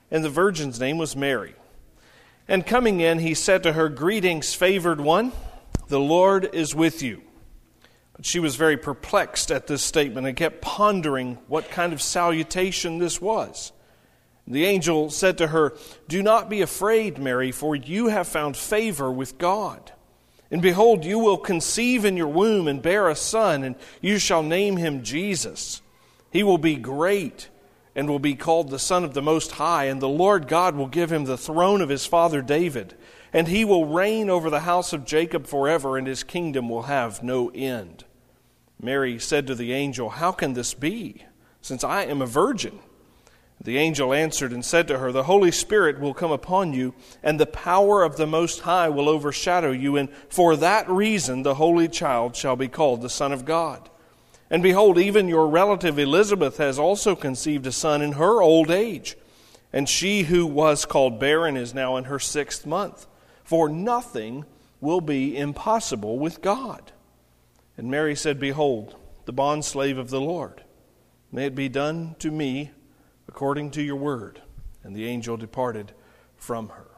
and the virgin's name was Mary. And coming in, he said to her, "Greetings, favored one, the Lord is with you." But she was very perplexed at this statement and kept pondering what kind of salutation this was. The angel said to her, "Do not be afraid, Mary, for you have found favor with God. And behold, you will conceive in your womb and bear a son, and you shall name him Jesus. He will be great and will be called the Son of the Most High, and the Lord God will give him the throne of his father David, and he will reign over the house of Jacob forever, and his kingdom will have no end." Mary said to the angel, "How can this be, since I am a virgin?" The angel answered and said to her, "The Holy Spirit will come upon you, and the power of the Most High will overshadow you, and for that reason the Holy Child shall be called the Son of God. And behold, even your relative Elizabeth has also conceived a son in her old age, and she who was called barren is now in her 6th month, for nothing will be impossible with God." And Mary said, "Behold, the bondslave of the Lord. May it be done to me according to your word." And the angel departed from her.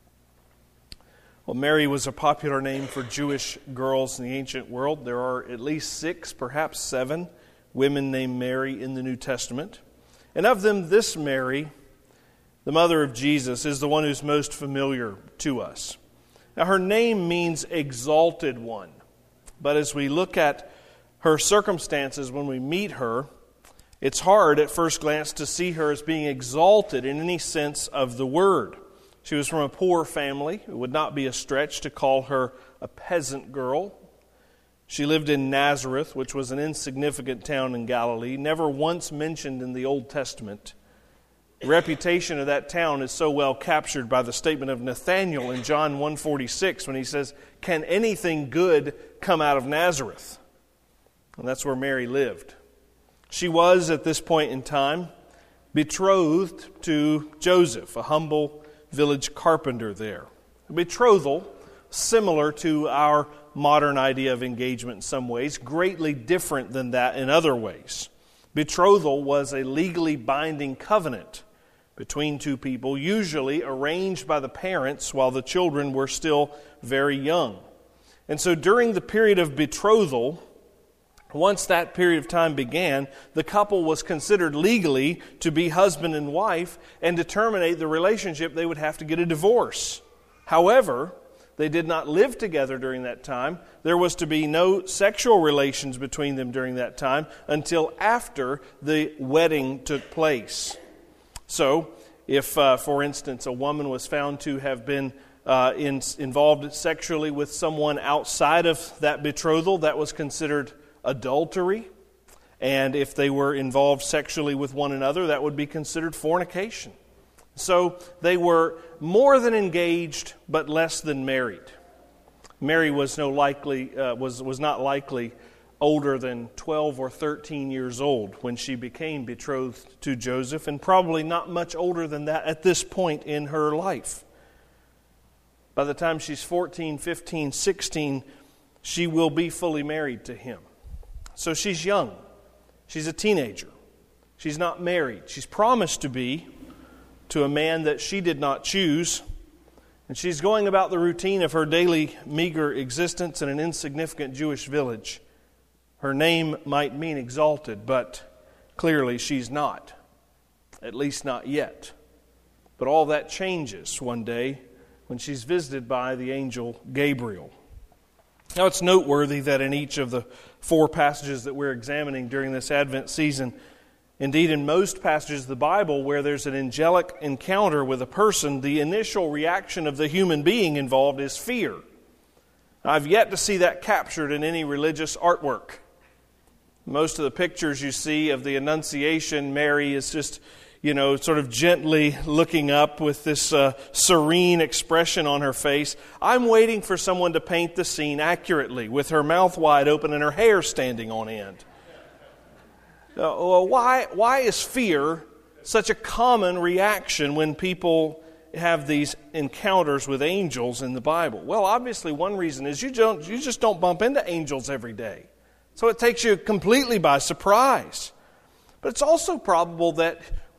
Well, Mary was a popular name for Jewish girls in the ancient world. There are at least 6, perhaps 7 women named Mary in the New Testament. And of them, this Mary, the mother of Jesus, is the one who's most familiar to us. Now, her name means exalted one. But as we look at her circumstances when we meet her, it's hard at first glance to see her as being exalted in any sense of the word. She was from a poor family. It would not be a stretch to call her a peasant girl. She lived in Nazareth, which was an insignificant town in Galilee, never once mentioned in the Old Testament. The reputation of that town is so well captured by the statement of Nathanael in John 1:46 when he says, "Can anything good come out of Nazareth?" And that's where Mary lived. She was, at this point in time, betrothed to Joseph, a humble village carpenter there. A betrothal, similar to our modern idea of engagement in some ways, greatly different than that in other ways. Betrothal was a legally binding covenant between two people, usually arranged by the parents while the children were still very young. And so during the period of betrothal, once that period of time began, the couple was considered legally to be husband and wife, and to terminate the relationship, they would have to get a divorce. However, they did not live together during that time. There was to be no sexual relations between them during that time until after the wedding took place. So, if, for instance, a woman was found to have been involved sexually with someone outside of that betrothal, that was considered adultery. And if they were involved sexually with one another, that would be considered fornication. So they were more than engaged, but less than married. Mary was not likely older than 12 or 13 years old when she became betrothed to Joseph, and probably not much older than that at this point in her life. By the time she's 14, 15, 16, she will be fully married to him. So she's young. She's a teenager. She's not married. She's promised to be to a man that she did not choose. And she's going about the routine of her daily meager existence in an insignificant Jewish village. Her name might mean exalted, but clearly she's not. At least not yet. But all that changes one day when she's visited by the angel Gabriel. Now, it's noteworthy that in each of the 4 passages that we're examining during this Advent season, indeed in most passages of the Bible where there's an angelic encounter with a person, the initial reaction of the human being involved is fear. I've yet to see that captured in any religious artwork. Most of the pictures you see of the Annunciation, Mary is just, sort of gently looking up with this serene expression on her face. I'm waiting for someone to paint the scene accurately with her mouth wide open and her hair standing on end. Why is fear such a common reaction when people have these encounters with angels in the Bible? Well, obviously one reason is you just don't bump into angels every day. So it takes you completely by surprise. But it's also probable that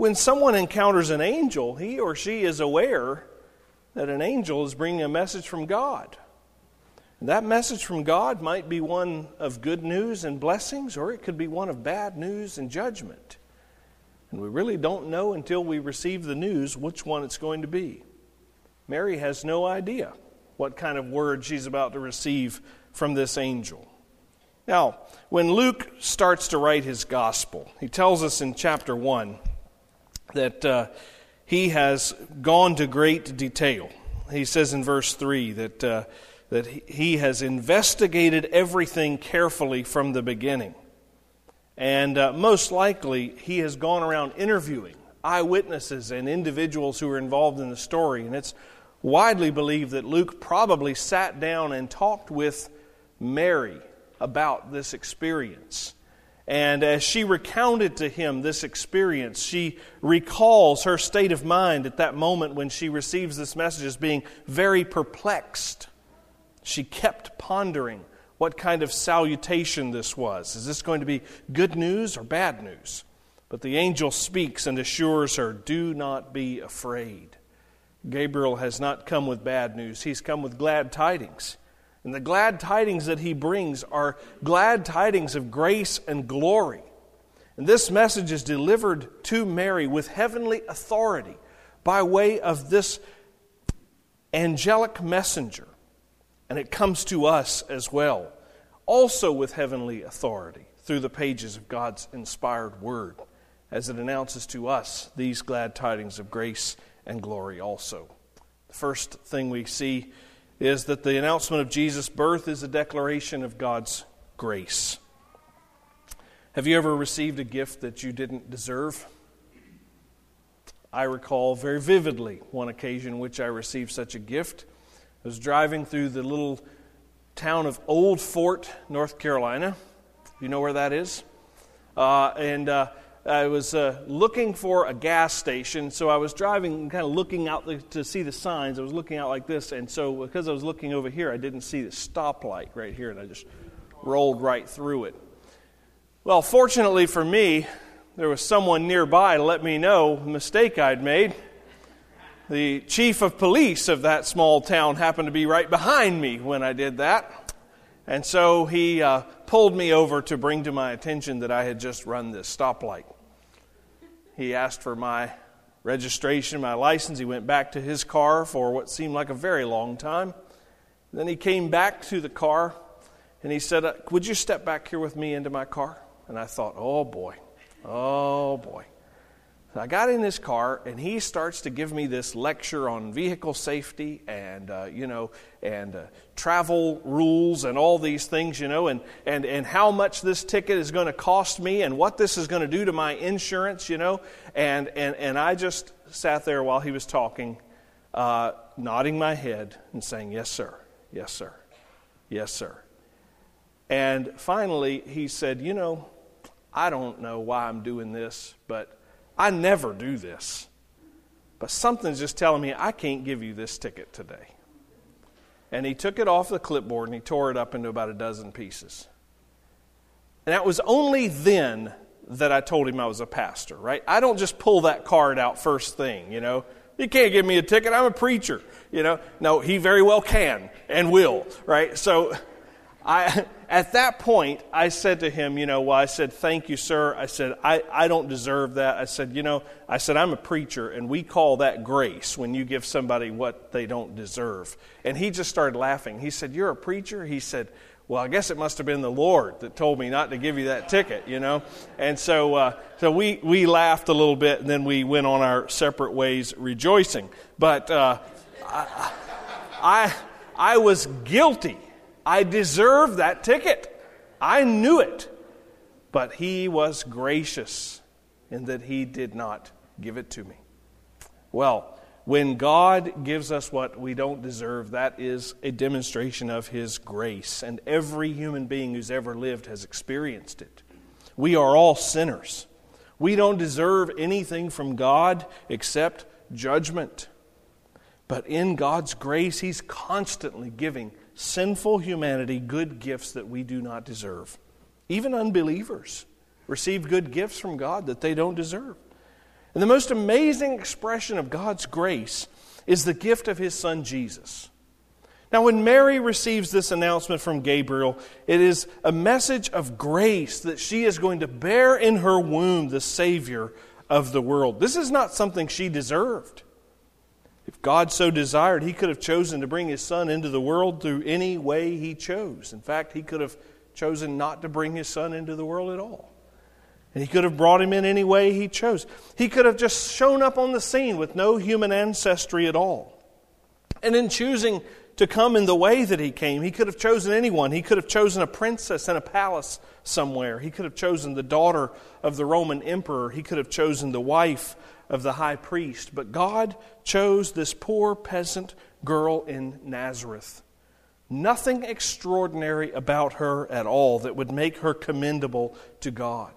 when someone encounters an angel, he or she is aware that an angel is bringing a message from God. And that message from God might be one of good news and blessings, or it could be one of bad news and judgment. And we really don't know until we receive the news which one it's going to be. Mary has no idea what kind of word she's about to receive from this angel. Now, when Luke starts to write his gospel, he tells us in chapter 1 that he has gone to great detail. He says in verse 3 that he has investigated everything carefully from the beginning. And most likely, he has gone around interviewing eyewitnesses and individuals who are involved in the story. And it's widely believed that Luke probably sat down and talked with Mary about this experience. And as she recounted to him this experience, she recalls her state of mind at that moment when she receives this message as being very perplexed. She kept pondering what kind of salutation this was. Is this going to be good news or bad news? But the angel speaks and assures her, "Do not be afraid." Gabriel has not come with bad news. He's come with glad tidings. And the glad tidings that he brings are glad tidings of grace and glory. And this message is delivered to Mary with heavenly authority by way of this angelic messenger. And it comes to us as well, also with heavenly authority through the pages of God's inspired word, as it announces to us these glad tidings of grace and glory also. The first thing we see is that the announcement of Jesus' birth is a declaration of God's grace. Have you ever received a gift that you didn't deserve? I recall very vividly one occasion in which I received such a gift. I was driving through the little town of Old Fort, North Carolina. You know where that is? I was looking for a gas station, so I was driving, kind of looking out to see the signs. I was looking out like this, and so because I was looking over here, I didn't see the stoplight right here, and I just rolled right through it. Well, fortunately for me, there was someone nearby to let me know the mistake I'd made. The chief of police of that small town happened to be right behind me when I did that. And so he pulled me over to bring to my attention that I had just run this stoplight. He asked for my registration, my license. He went back to his car for what seemed like a very long time. Then he came back to the car and he said, "Would you step back here with me into my car?" And I thought, oh boy. So I got in this car, and he starts to give me this lecture on vehicle safety and travel rules and all these things, and how much this ticket is going to cost me and what this is going to do to my insurance, and I just sat there while he was talking, nodding my head and saying, "Yes, sir. Yes, sir. Yes, sir." And finally, he said, "I don't know why I'm doing this, but I never do this. But something's just telling me I can't give you this ticket today." And he took it off the clipboard and he tore it up into about a dozen pieces. And that was only then that I told him I was a pastor, right? I don't just pull that card out first thing, You can't give me a ticket, I'm a preacher, No, he very well can and will, right? So at that point, I said to him, I said, "Thank you, sir." I said, I don't deserve that. I said, "I'm a preacher, and we call that grace when you give somebody what they don't deserve." And he just started laughing. He said, "You're a preacher?" He said, "Well, I guess it must have been the Lord that told me not to give you that ticket, And so we laughed a little bit, and then we went on our separate ways rejoicing. But I was guilty. I deserved that ticket. I knew it. But he was gracious in that he did not give it to me. Well, when God gives us what we don't deserve, that is a demonstration of His grace. And every human being who's ever lived has experienced it. We are all sinners. We don't deserve anything from God except judgment. But in God's grace, He's constantly giving sinful humanity good gifts that we do not deserve. Even unbelievers receive good gifts from God that they don't deserve. And the most amazing expression of God's grace is the gift of His Son Jesus. Now, when Mary receives this announcement from Gabriel, it is a message of grace that she is going to bear in her womb the Savior of the world. This is not something she deserved. If God so desired, He could have chosen to bring His Son into the world through any way He chose. In fact, He could have chosen not to bring His Son into the world at all. And He could have brought Him in any way He chose. He could have just shown up on the scene with no human ancestry at all. And in choosing to come in the way that He came, He could have chosen anyone. He could have chosen a princess in a palace somewhere. He could have chosen the daughter of the Roman emperor. He could have chosen the wife of the high priest. But God chose this poor peasant girl in Nazareth. Nothing extraordinary about her at all that would make her commendable to God.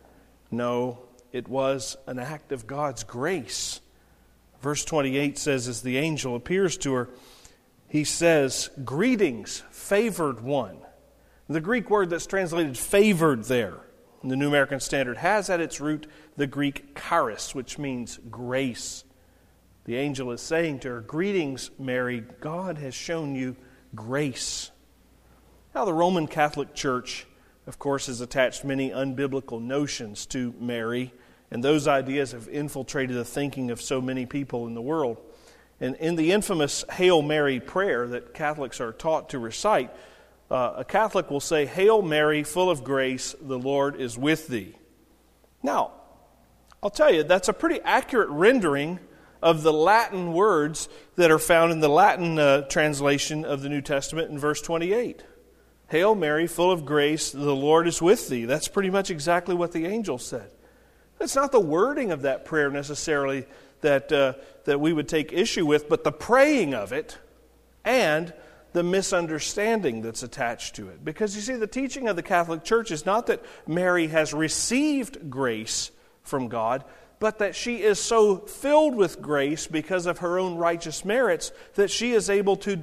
No, it was an act of God's grace. Verse 28 says, as the angel appears to her, he says, "Greetings, favored one." The Greek word that's translated favored there in the New American Standard has at its root the Greek charis, which means grace. The angel is saying to her, "Greetings, Mary, God has shown you grace." Now, the Roman Catholic Church, of course, has attached many unbiblical notions to Mary, and those ideas have infiltrated the thinking of so many people in the world. And in the infamous Hail Mary prayer that Catholics are taught to recite, a Catholic will say, "Hail Mary, full of grace, the Lord is with thee." Now, I'll tell you, that's a pretty accurate rendering of the Latin words that are found in the Latin translation of the New Testament in verse 28. "Hail Mary, full of grace, the Lord is with thee." That's pretty much exactly what the angel said. It's not the wording of that prayer necessarily that we would take issue with, but the praying of it and the misunderstanding that's attached to it. Because you see, the teaching of the Catholic Church is not that Mary has received grace from God, but that she is so filled with grace because of her own righteous merits that she is able to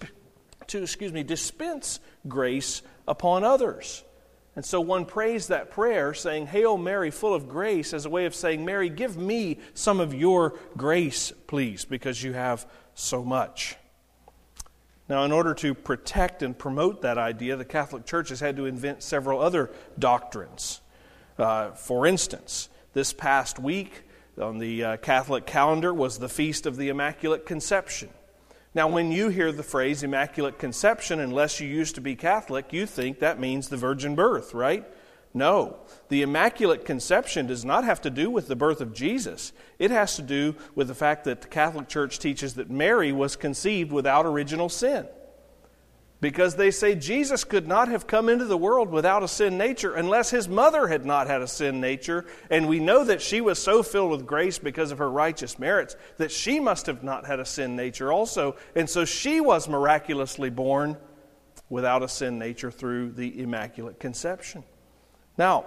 dispense grace upon others. And so one prays that prayer saying, "Hail Mary, full of grace," as a way of saying, "Mary, give me some of your grace, please, because you have so much." Now, in order to protect and promote that idea, the Catholic Church has had to invent several other doctrines. For instance, this past week on the Catholic calendar was the Feast of the Immaculate Conception. Now, when you hear the phrase Immaculate Conception, unless you used to be Catholic, you think that means the virgin birth, right? No. The Immaculate Conception does not have to do with the birth of Jesus. It has to do with the fact that the Catholic Church teaches that Mary was conceived without original sin. Because they say Jesus could not have come into the world without a sin nature unless His mother had not had a sin nature. And we know that she was so filled with grace because of her righteous merits that she must have not had a sin nature also. And so she was miraculously born without a sin nature through the Immaculate Conception. Now,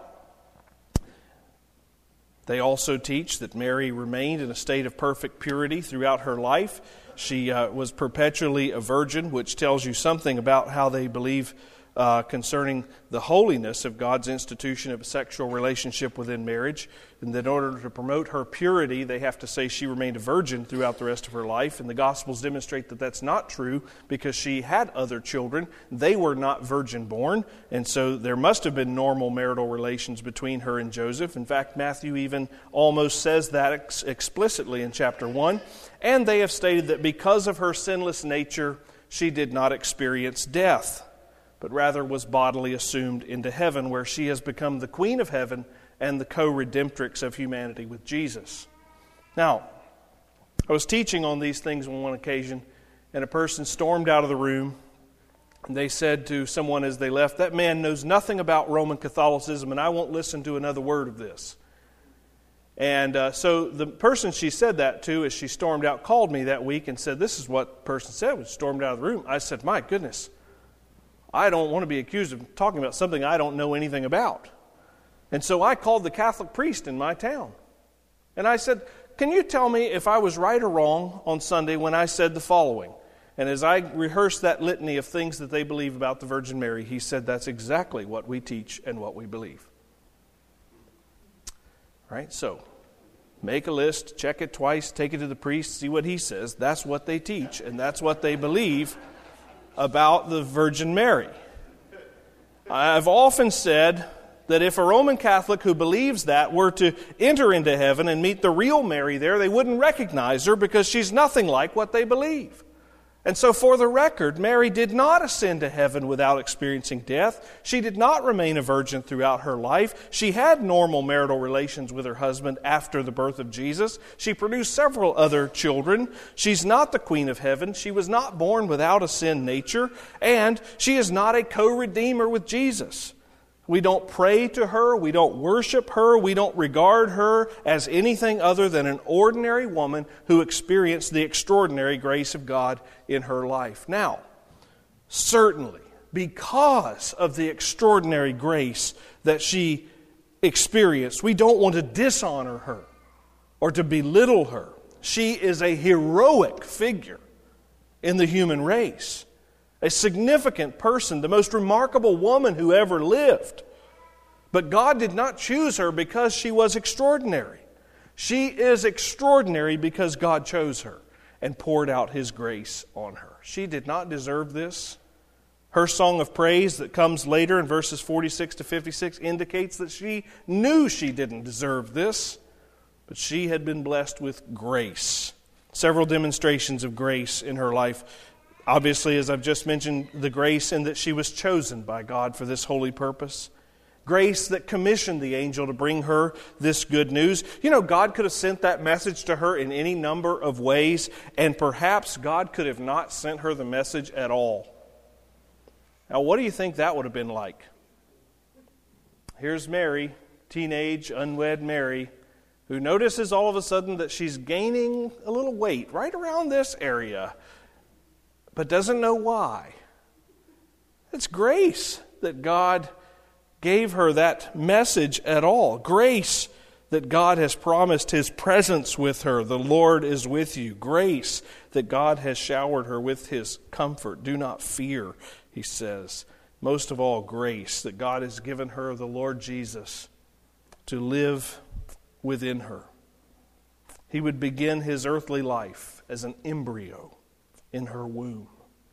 they also teach that Mary remained in a state of perfect purity throughout her life. She was perpetually a virgin, which tells you something about how they believe concerning the holiness of God's institution of a sexual relationship within marriage. And that in order to promote her purity, they have to say she remained a virgin throughout the rest of her life. And the Gospels demonstrate that that's not true because she had other children. They were not virgin born. And so there must have been normal marital relations between her and Joseph. In fact, Matthew even almost says that explicitly in chapter 1. And they have stated that because of her sinless nature, she did not experience death, but rather was bodily assumed into heaven, where she has become the Queen of Heaven and the co-redemptrix of humanity with Jesus. Now, I was teaching on these things on one occasion, and a person stormed out of the room, and they said to someone as they left, "That man knows nothing about Roman Catholicism, and I won't listen to another word of this." And so the person she said that to, as she stormed out, called me that week and said, "This is what the person said when she stormed out of the room." I said, "My goodness, I don't want to be accused of talking about something I don't know anything about." And so I called the Catholic priest in my town. And I said, "Can you tell me if I was right or wrong on Sunday when I said the following?" And as I rehearsed that litany of things that they believe about the Virgin Mary, he said, "That's exactly what we teach and what we believe." Right? So, make a list, check it twice, take it to the priest, see what he says. That's what they teach, and that's what they believe about the Virgin Mary. I've often said that if a Roman Catholic who believes that were to enter into heaven and meet the real Mary there, they wouldn't recognize her because she's nothing like what they believe. And so for the record, Mary did not ascend to heaven without experiencing death. She did not remain a virgin throughout her life. She had normal marital relations with her husband after the birth of Jesus. She produced several other children. She's not the Queen of Heaven. She was not born without a sin nature. And she is not a co-redeemer with Jesus. We don't pray to her, we don't worship her, we don't regard her as anything other than an ordinary woman who experienced the extraordinary grace of God in her life. Now, certainly, because of the extraordinary grace that she experienced, we don't want to dishonor her or to belittle her. She is a heroic figure in the human race. A significant person, the most remarkable woman who ever lived. But God did not choose her because she was extraordinary. She is extraordinary because God chose her and poured out His grace on her. She did not deserve this. Her song of praise that comes later in verses 46 to 56 indicates that she knew she didn't deserve this, but she had been blessed with grace. Several demonstrations of grace in her life. Obviously, as I've just mentioned, the grace in that she was chosen by God for this holy purpose. Grace that commissioned the angel to bring her this good news. You know, God could have sent that message to her in any number of ways, and perhaps God could have not sent her the message at all. Now, what do you think that would have been like? Here's Mary, teenage, unwed Mary, who notices all of a sudden that she's gaining a little weight right around this area, but doesn't know why. It's grace that God gave her that message at all. Grace that God has promised His presence with her. The Lord is with you. Grace that God has showered her with His comfort. Do not fear, He says. Most of all, grace that God has given her the Lord Jesus to live within her. He would begin His earthly life as an embryo in her womb.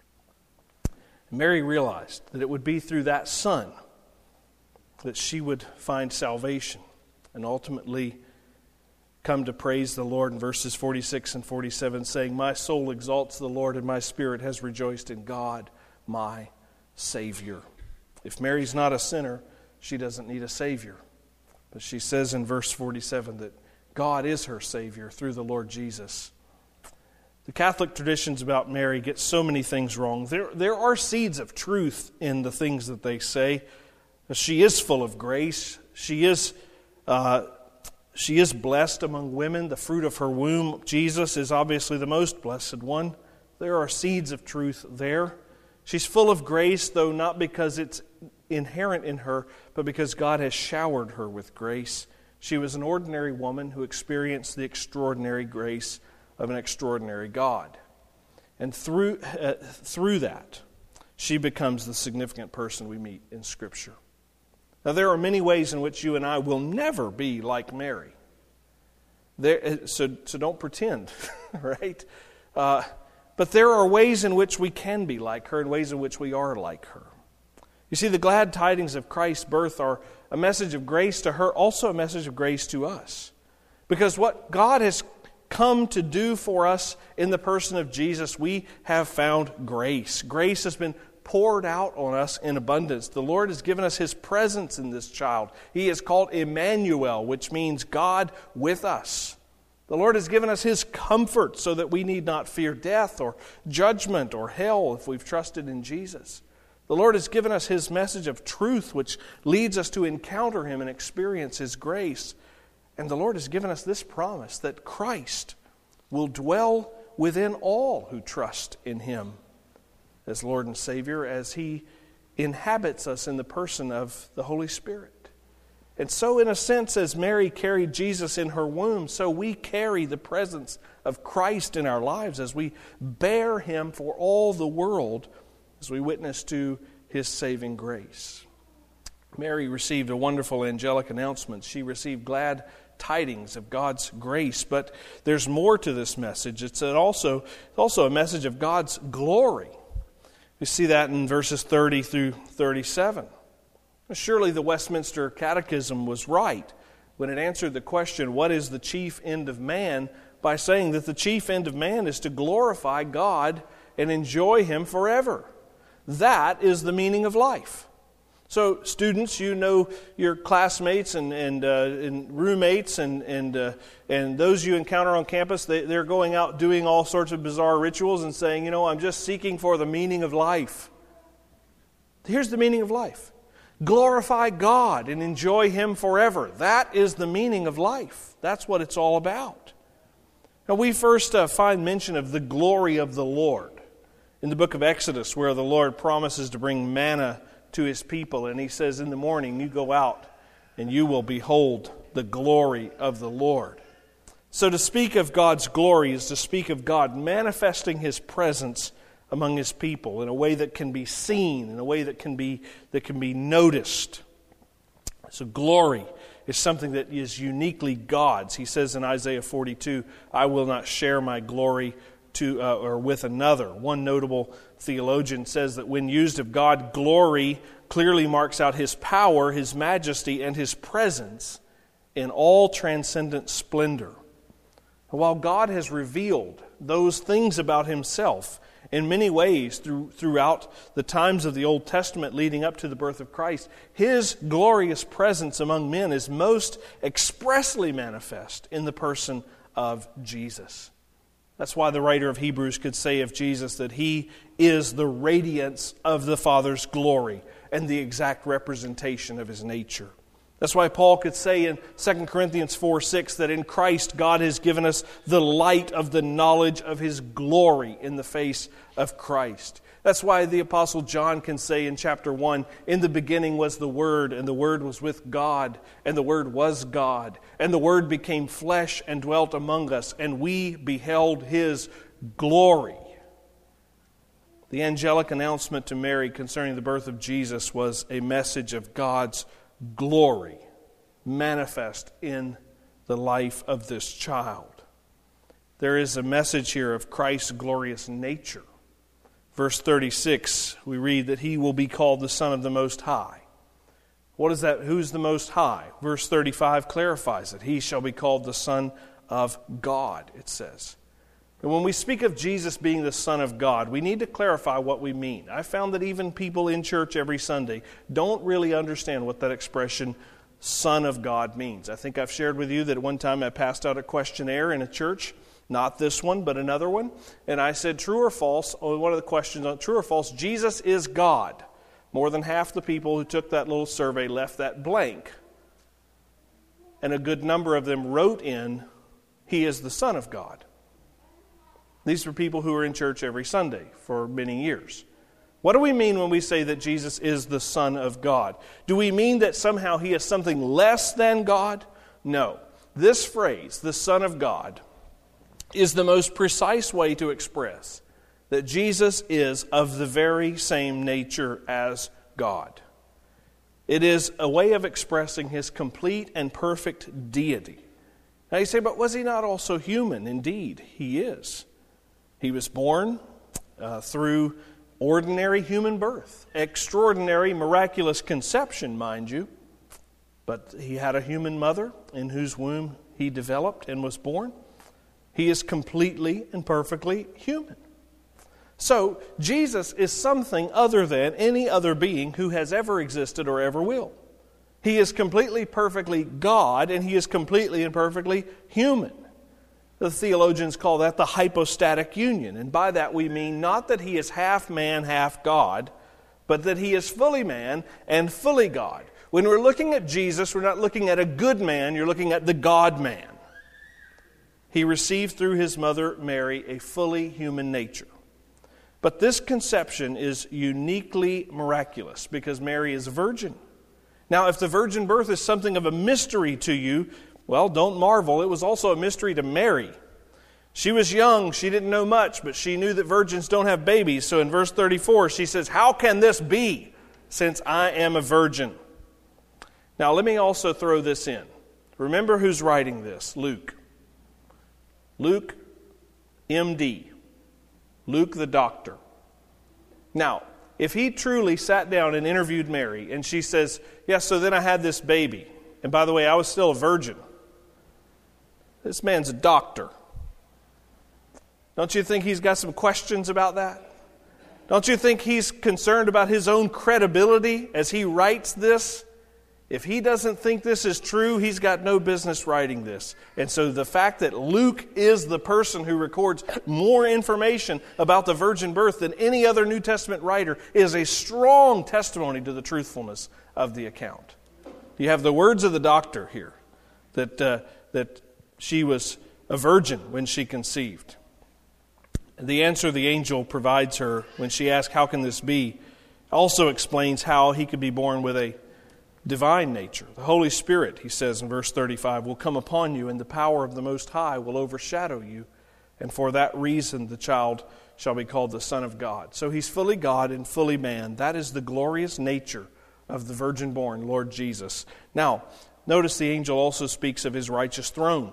Mary realized that it would be through that Son that she would find salvation and ultimately come to praise the Lord in verses 46 and 47, saying, "My soul exalts the Lord, and my spirit has rejoiced in God, my Savior." If Mary's not a sinner, she doesn't need a Savior. But she says in verse 47 that God is her Savior through the Lord Jesus. The Catholic traditions about Mary get so many things wrong. There are seeds of truth in the things that they say. She is full of grace. She is blessed among women. The fruit of her womb, Jesus, is obviously the most blessed one. There are seeds of truth there. She's full of grace, though not because it's inherent in her, but because God has showered her with grace. She was an ordinary woman who experienced the extraordinary grace of an extraordinary God. And through that, she becomes the significant person we meet in Scripture. Now, there are many ways in which you and I will never be like Mary. So don't pretend, right? But there are ways in which we can be like her and ways in which we are like her. You see, the glad tidings of Christ's birth are a message of grace to her, also a message of grace to us. Because what God has come to do for us in the person of Jesus, we have found grace. Grace has been poured out on us in abundance. The Lord has given us His presence in this child. He is called Emmanuel, which means God with us. The Lord has given us His comfort so that we need not fear death or judgment or hell if we've trusted in Jesus. The Lord has given us His message of truth, which leads us to encounter Him and experience His grace. And the Lord has given us this promise that Christ will dwell within all who trust in Him as Lord and Savior, as He inhabits us in the person of the Holy Spirit. And so, in a sense, as Mary carried Jesus in her womb, so we carry the presence of Christ in our lives as we bear Him for all the world as we witness to His saving grace. Mary received a wonderful angelic announcement. She received glad tidings of God's grace. But there's more to this message. It's also a message of God's glory. We see that in verses 30 through 37. Surely the Westminster Catechism was right when it answered the question, what is the chief end of man, by saying that the chief end of man is to glorify God and enjoy Him forever. That is the meaning of life. So students, you know your classmates and roommates and those you encounter on campus, they're going out doing all sorts of bizarre rituals and saying, I'm just seeking for the meaning of life. Here's the meaning of life. Glorify God and enjoy Him forever. That is the meaning of life. That's what it's all about. Now we first find mention of the glory of the Lord in the book of Exodus, where the Lord promises to bring manna to His people. And He says, in the morning you go out and you will behold the glory of the Lord. So to speak of God's glory is to speak of God manifesting His presence among His people in a way that can be seen, in a way that can be noticed. So glory is something that is uniquely God's. He says in Isaiah 42, I will not share my glory or with another. One notable theologian says that when used of God, glory clearly marks out His power, His majesty, and His presence in all transcendent splendor. While God has revealed those things about Himself in many ways throughout the times of the Old Testament leading up to the birth of Christ, His glorious presence among men is most expressly manifest in the person of Jesus. That's why the writer of Hebrews could say of Jesus that He is the radiance of the Father's glory and the exact representation of His nature. That's why Paul could say in 2 Corinthians 4:6 that in Christ God has given us the light of the knowledge of His glory in the face of Christ. That's why the Apostle John can say in chapter 1, in the beginning was the Word, and the Word was with God, and the Word was God, and the Word became flesh and dwelt among us, and we beheld His glory. The angelic announcement to Mary concerning the birth of Jesus was a message of God's glory manifest in the life of this child. There is a message here of Christ's glorious nature. Verse 36, we read that He will be called the Son of the Most High. What is that? Who's the Most High? Verse 35 clarifies it. He shall be called the Son of God, it says. And when we speak of Jesus being the Son of God, we need to clarify what we mean. I found that even people in church every Sunday don't really understand what that expression, Son of God, means. I think I've shared with you that at one time I passed out a questionnaire in a church. Not this one, but another one. And I said, true or false, one of the questions on true or false, Jesus is God. More than half the people who took that little survey left that blank. And a good number of them wrote in, He is the Son of God. These were people who were in church every Sunday for many years. What do we mean when we say that Jesus is the Son of God? Do we mean that somehow He is something less than God? No. This phrase, the Son of God, is the most precise way to express that Jesus is of the very same nature as God. It is a way of expressing His complete and perfect deity. Now you say, but was He not also human? Indeed, He is. He was born through ordinary human birth, extraordinary, miraculous conception, mind you. But He had a human mother in whose womb He developed and was born. He is completely and perfectly human. So, Jesus is something other than any other being who has ever existed or ever will. He is completely, perfectly God, and He is completely and perfectly human. The theologians call that the hypostatic union. And by that we mean not that He is half man, half God, but that He is fully man and fully God. When we're looking at Jesus, we're not looking at a good man, you're looking at the God-man. He received through His mother Mary a fully human nature. But this conception is uniquely miraculous because Mary is a virgin. Now, if the virgin birth is something of a mystery to you, well, don't marvel. It was also a mystery to Mary. She was young, she didn't know much, but she knew that virgins don't have babies. So in verse 34, she says, how can this be, since I am a virgin? Now, let me also throw this in. Remember who's writing this? Luke. Luke, MD. Luke the doctor. Now, if he truly sat down and interviewed Mary, and she says, yeah, so then I had this baby. And by the way, I was still a virgin. This man's a doctor. Don't you think he's got some questions about that? Don't you think he's concerned about his own credibility as he writes this? If he doesn't think this is true, he's got no business writing this. And so the fact that Luke is the person who records more information about the virgin birth than any other New Testament writer is a strong testimony to the truthfulness of the account. You have the words of the doctor here, that she was a virgin when she conceived. The answer the angel provides her when she asks, how can this be, also explains how he could be born with a divine nature. The Holy Spirit, he says in verse 35, will come upon you, and the power of the Most High will overshadow you. And for that reason the child shall be called the Son of God. So he's fully God and fully man. That is the glorious nature of the virgin-born Lord Jesus. Now, notice the angel also speaks of his righteous throne.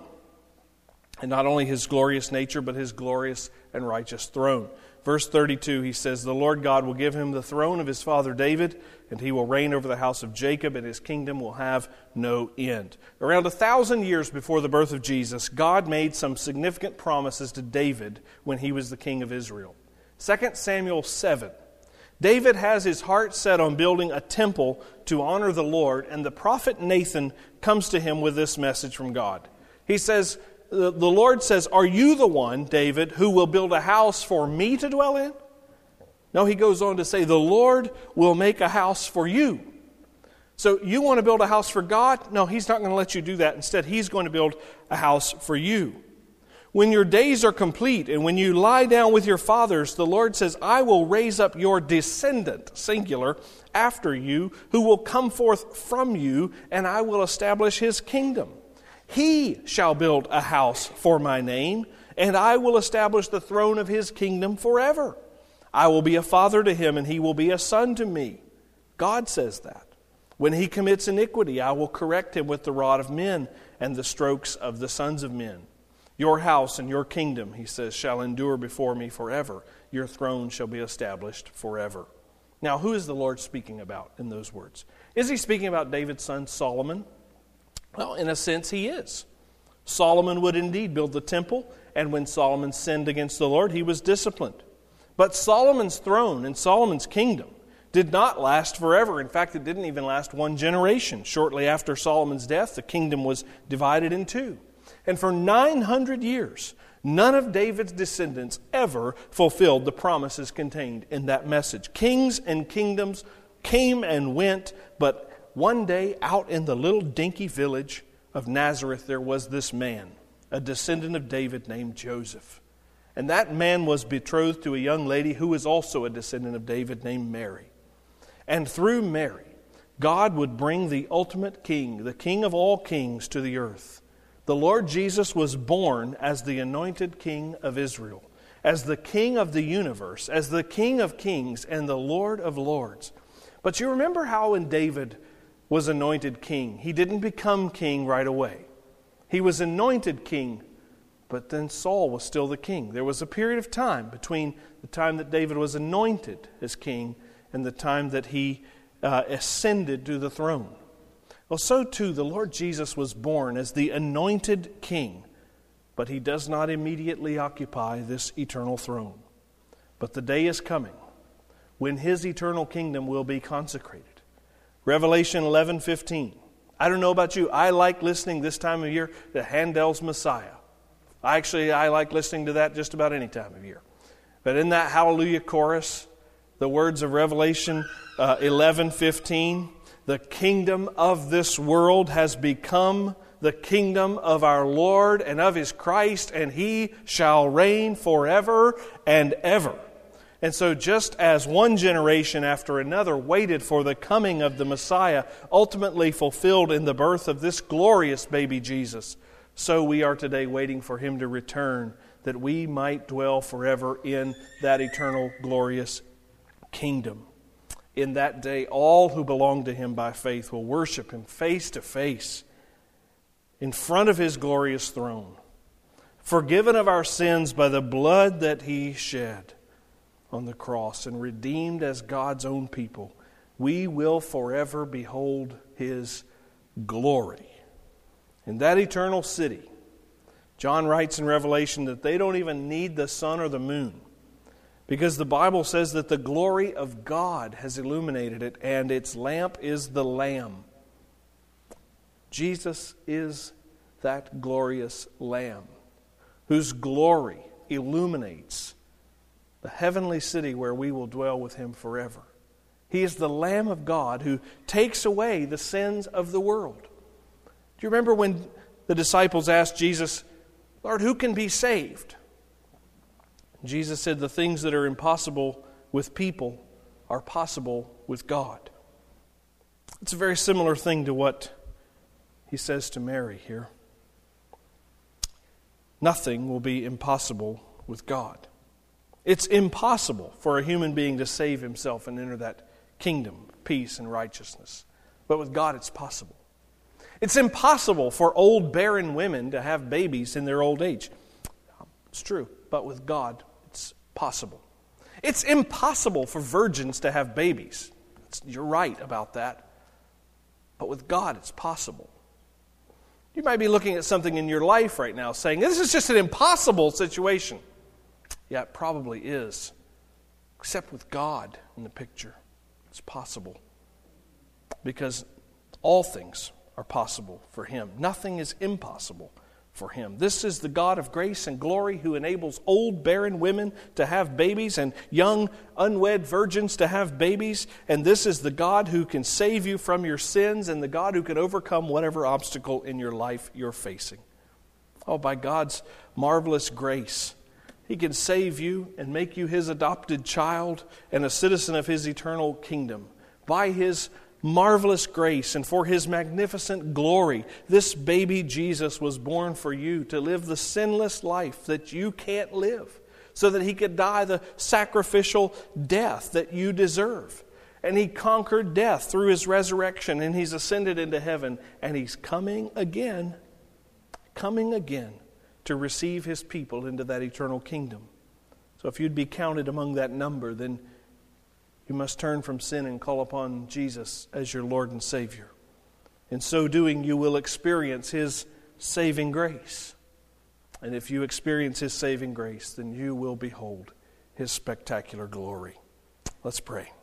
And not only his glorious nature, but his glorious and righteous throne. Verse 32, he says, the Lord God will give him the throne of his father David, and he will reign over the house of Jacob, and his kingdom will have no end. Around 1,000 years before the birth of Jesus, God made some significant promises to David when he was the king of Israel. 2 Samuel 7. David has his heart set on building a temple to honor the Lord, and the prophet Nathan comes to him with this message from God. He says, the Lord says, are you the one, David, who will build a house for me to dwell in? No, he goes on to say, the Lord will make a house for you. So you want to build a house for God? No, he's not going to let you do that. Instead, he's going to build a house for you. When your days are complete and when you lie down with your fathers, the Lord says, I will raise up your descendant, singular, after you, who will come forth from you, and I will establish his kingdom. He shall build a house for my name, and I will establish the throne of his kingdom forever. I will be a father to him, and he will be a son to me. God says that. When he commits iniquity, I will correct him with the rod of men and the strokes of the sons of men. Your house and your kingdom, he says, shall endure before me forever. Your throne shall be established forever. Now, who is the Lord speaking about in those words? Is he speaking about David's son Solomon? Well, in a sense, he is. Solomon would indeed build the temple, and when Solomon sinned against the Lord, he was disciplined. But Solomon's throne and Solomon's kingdom did not last forever. In fact, it didn't even last one generation. Shortly after Solomon's death, the kingdom was divided in two. And for 900 years, none of David's descendants ever fulfilled the promises contained in that message. Kings and kingdoms came and went, but one day, out in the little dinky village of Nazareth, there was this man, a descendant of David named Joseph. And that man was betrothed to a young lady who was also a descendant of David named Mary. And through Mary, God would bring the ultimate king, the king of all kings, to the earth. The Lord Jesus was born as the anointed king of Israel, as the king of the universe, as the king of kings and the Lord of lords. But you remember how when David was anointed king, he didn't become king right away. He was anointed king, but then Saul was still the king. There was a period of time between the time that David was anointed as king and the time that he ascended to the throne. Well, so too the Lord Jesus was born as the anointed king, but he does not immediately occupy this eternal throne. But the day is coming when his eternal kingdom will be consecrated. Revelation 11:15. I don't know about you. I like listening this time of year to Handel's Messiah. I like listening to that just about any time of year. But in that Hallelujah chorus, the words of Revelation 11:15, the kingdom of this world has become the kingdom of our Lord and of his Christ, and he shall reign forever and ever. And so just as one generation after another waited for the coming of the Messiah, ultimately fulfilled in the birth of this glorious baby Jesus, so we are today waiting for him to return, that we might dwell forever in that eternal glorious kingdom. In that day, all who belong to him by faith will worship him face to face. in front of His glorious throne, forgiven of our sins by the blood that He shed on the cross, and redeemed as God's own people, we will forever behold His glory. In that eternal city, John writes in Revelation that they don't even need the sun or the moon, because the Bible says that the glory of God has illuminated it, and its lamp is the Lamb. Jesus is that glorious Lamb whose glory illuminates the heavenly city where we will dwell with Him forever. He is the Lamb of God who takes away the sins of the world. Do you remember when the disciples asked Jesus, Lord, who can be saved? Jesus said, the things that are impossible with people are possible with God. It's a very similar thing to what He says to Mary here. Nothing will be impossible with God. It's impossible for a human being to save himself and enter that kingdom, peace and righteousness. But with God, it's possible. It's impossible for old barren women to have babies in their old age. It's true, but with God, it's possible. It's impossible for virgins to have babies. You're right about that. But with God, it's possible. You might be looking at something in your life right now saying, this is just an impossible situation. Yeah, it probably is. Except with God in the picture, it's possible. Because all things are possible for Him. Nothing is impossible for Him. This is the God of grace and glory who enables old barren women to have babies and young unwed virgins to have babies. And this is the God who can save you from your sins and the God who can overcome whatever obstacle in your life you're facing. Oh, by God's marvelous grace, He can save you and make you His adopted child and a citizen of His eternal kingdom. By His marvelous grace and for His magnificent glory, this baby Jesus was born for you to live the sinless life that you can't live, so that He could die the sacrificial death that you deserve. And He conquered death through His resurrection, and He's ascended into heaven, and He's coming again to receive His people into that eternal kingdom. So if you'd be counted among that number, then you must turn from sin and call upon Jesus as your Lord and Savior. In so doing, you will experience His saving grace. And if you experience His saving grace, then you will behold His spectacular glory. Let's pray.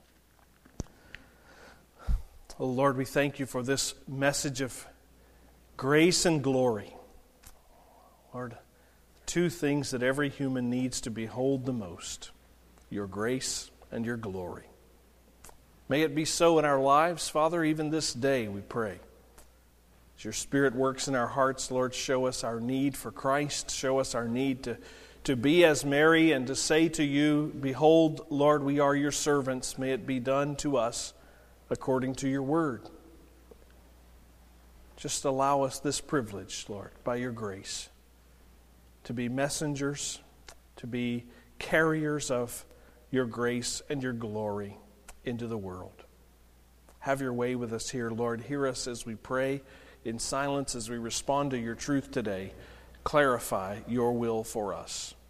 Oh Lord, we thank You for this message of grace and glory. Lord, two things that every human needs to behold the most: Your grace and Your glory. May it be so in our lives, Father, even this day, we pray. As Your Spirit works in our hearts, Lord, show us our need for Christ. Show us our need to be as Mary and to say to You, behold, Lord, we are Your servants. May it be done to us according to Your word. Just allow us this privilege, Lord, by Your grace, to be messengers, to be carriers of Your grace and Your glory into the world. Have Your way with us here, Lord. Hear us as we pray in silence, as we respond to Your truth today. Clarify Your will for us.